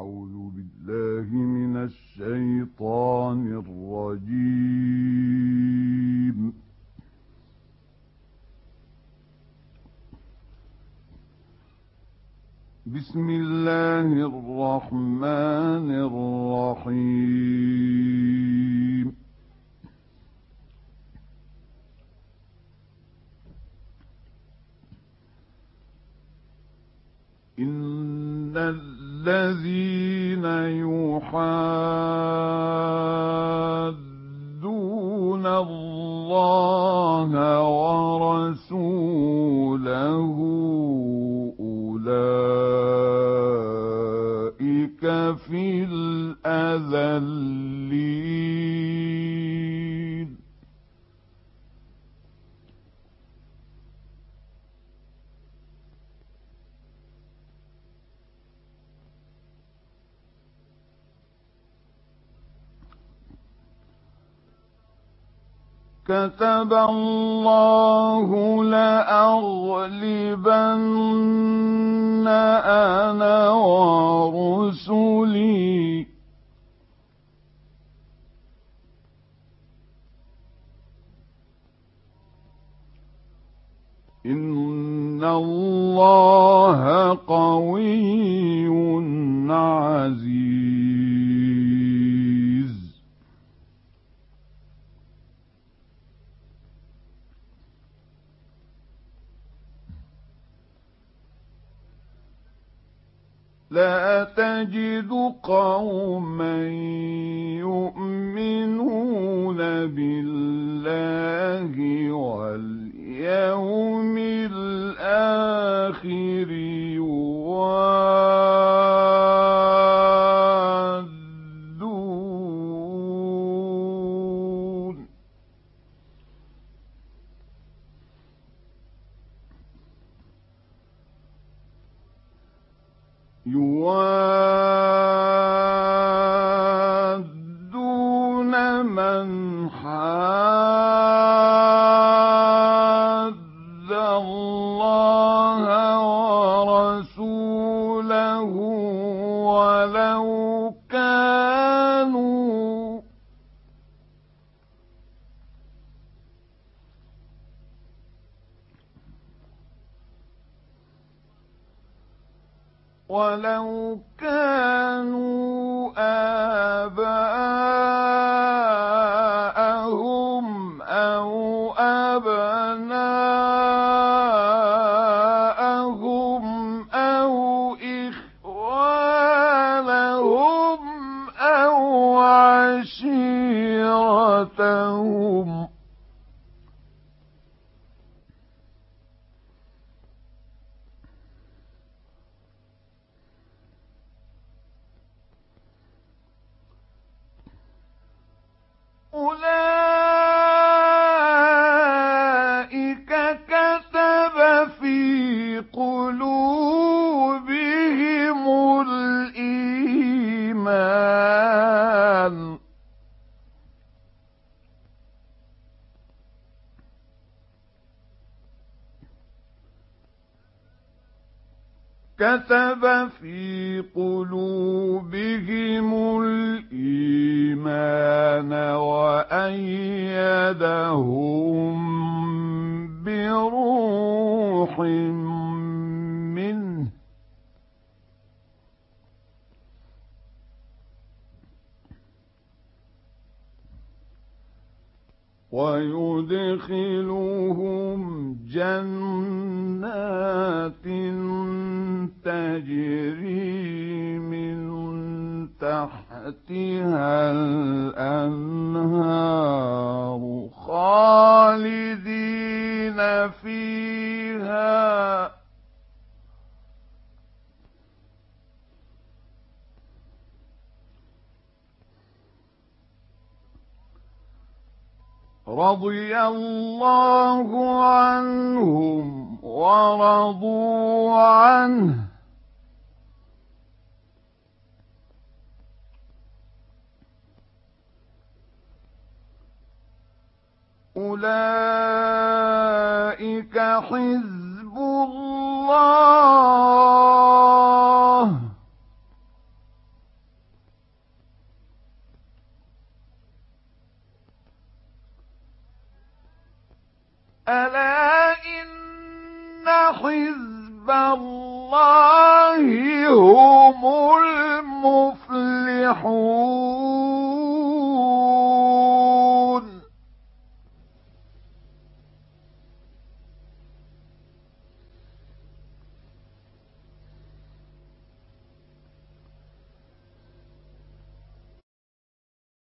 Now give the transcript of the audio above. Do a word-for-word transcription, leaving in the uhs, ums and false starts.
أعوذ بالله من الشيطان الرجيم. بسم الله الرحمن الرحيم. إن الذين يحادون الله ورسوله أولئك في الأذلين. كتب الله لأغلبن أنا ورسلي إن الله قوي عزيز. لا تجد قوما يؤمنون بالله واليوم الآخر يوادون يوادون من حاد الله ورسوله ولو كانوا ولو كانوا آباءهم أو أبناءهم أو إخوانهم أو عشيرتهم أولئك كتب في قلوبهم الإيمان كتب في قلوبهم الإيمان وأيدهم بروح منه ويدخلهم جنات تجري من تحتها الأنهار خالدين فيها رضي الله عنهم ورضوا عنه أولئك حزب الله ألا إن حزب الله هم المفلحون